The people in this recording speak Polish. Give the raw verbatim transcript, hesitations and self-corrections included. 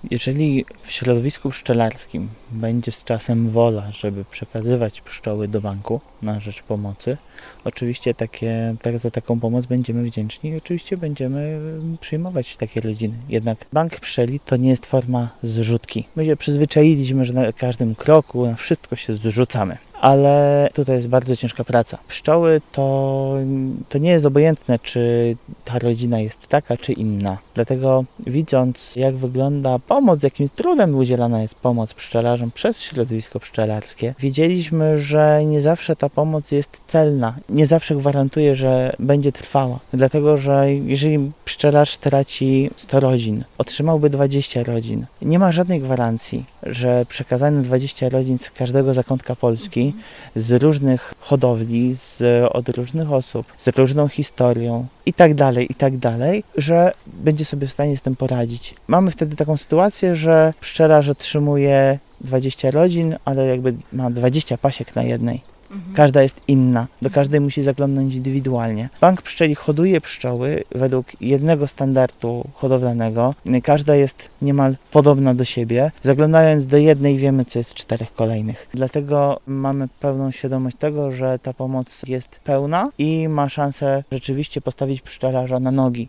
Jeżeli w środowisku pszczelarskim będzie z czasem wola, żeby przekazywać pszczoły do banku na rzecz pomocy, oczywiście takie, tak, za taką pomoc będziemy wdzięczni i oczywiście będziemy przyjmować takie rodziny. Jednak bank pszczeli to nie jest forma zrzutki. My się przyzwyczailiśmy, że na każdym kroku na wszystko się zrzucamy. Ale tutaj jest bardzo ciężka praca. Pszczoły to, to nie jest obojętne, czy ta rodzina jest taka, czy inna. Dlatego widząc, jak wygląda pomoc, jakim trudem udzielana jest pomoc pszczelarzom przez środowisko pszczelarskie, wiedzieliśmy, że nie zawsze ta pomoc jest celna. Nie zawsze gwarantuje, że będzie trwała. Dlatego, że jeżeli pszczelarz traci sto rodzin, otrzymałby dwadzieścia rodzin, nie ma żadnej gwarancji, że przekazane dwadzieścia rodzin z każdego zakątka Polski, z różnych hodowli, z, od różnych osób, z różną historią i tak dalej, i tak dalej, że będzie sobie w stanie z tym poradzić. Mamy wtedy taką sytuację, że pszczelarz otrzymuje dwadzieścia rodzin, ale jakby ma dwadzieścia pasiek na jednej. Każda jest inna, do każdej musi zaglądnąć indywidualnie. Bank pszczeli hoduje pszczoły według jednego standardu hodowlanego. Każda jest niemal podobna do siebie. Zaglądając do jednej wiemy, co jest w czterech kolejnych. Dlatego mamy pełną świadomość tego, że ta pomoc jest pełna i ma szansę rzeczywiście postawić pszczelarza na nogi.